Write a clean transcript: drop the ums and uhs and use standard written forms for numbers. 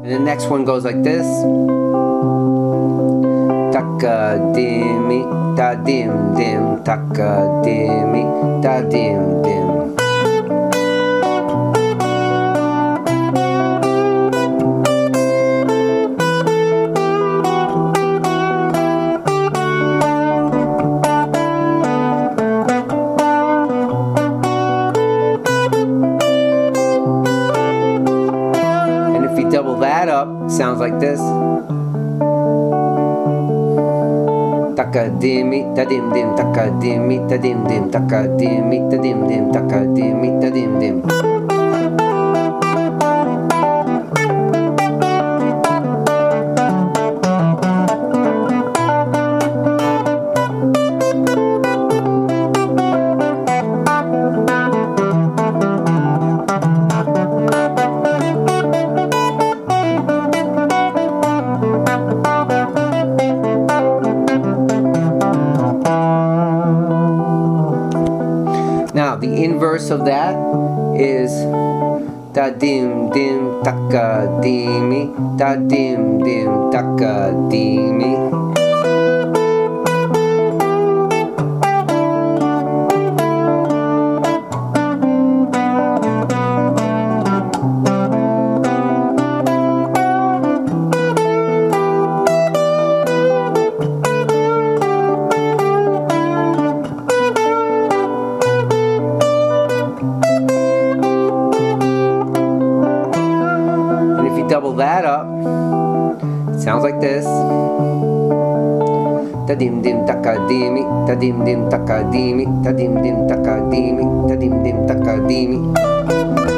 And the next one goes like this. Taka-dimi, da-dim-dim, taka-dimi, da-dim-dim. Double that up, sounds like this. Taka-dimi, da-dim-dim, taka-dimi, da-dim-dim, taka-dimi, da-dim-dim, taka-dimi, da-dim-dim. Now, the inverse of that is da-dim-dim, taka-dimi, da-dim-dim, taka-dimi. Double that up, it sounds like this. Da-dim-dim, taka-dimi, da-dim-dim, taka-dimi, da-dim-dim, taka-dimi, da-dim-dim, taka-dimi.